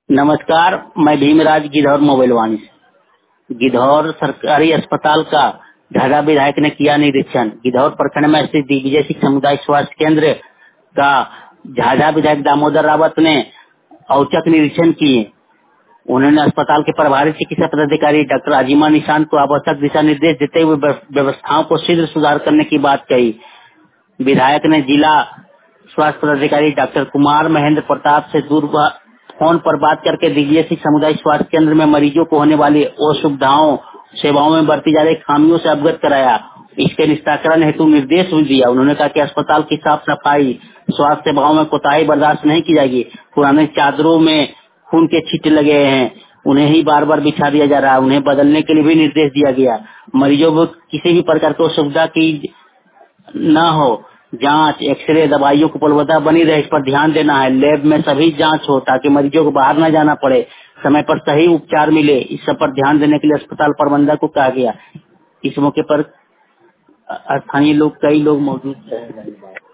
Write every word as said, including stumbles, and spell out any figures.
नमस्कार, मैं भीमराज गिद्धौर मोबाइल वाणी से। गिद्धौर सरकारी अस्पताल का झाझा विधायक ने किया निरीक्षण। गिद्धौर प्रखंड में स्थित दिग्विजय सिंह सामुदायिक स्वास्थ्य केंद्र का झाझा विधायक दामोदर रावत ने औचक निरीक्षण किए। उन्होंने अस्पताल के प्रभारी चिकित्सा पदाधिकारी डॉक्टर आजिमा निशांत को आवश्यक दिशा निर्देश देते हुए व्यवस्थाओं को शीघ्र सुधार करने की बात कही। विधायक ने जिला स्वास्थ्य पदाधिकारी डॉक्टर कुमार महेंद्र प्रताप से दूर फोन पर बात करके दिग्विजय सिंह सामुदायिक स्वास्थ्य केंद्र में मरीजों को होने वाली असुविधाओं सेवाओं में बरती जा रही खामियों से अवगत कराया। इसके निस्तारण हेतु निर्देश भी दिया। उन्होंने कहा कि अस्पताल की साफ सफाई स्वास्थ्य सेवाओं में कोताही बर्दाश्त नहीं की जाएगी। पुराने चादरों में खून के छींटे लगे हैं, उन्हें ही बार बार बिछा दिया जा रहा है। उन्हें बदलने के लिए भी निर्देश दिया गया। मरीजों को किसी भी प्रकार की असुविधा की न हो, जांच एक्सरे दवाइयों की उपलब्धता बनी रहे, इस पर ध्यान देना है। लैब में सभी जांच हो ताकि मरीजों को बाहर न जाना पड़े, समय पर सही उपचार मिले, इस सब पर ध्यान देने के लिए अस्पताल प्रबंधक को कहा गया। इस मौके पर स्थानीय लोग कई लोग मौजूद थे।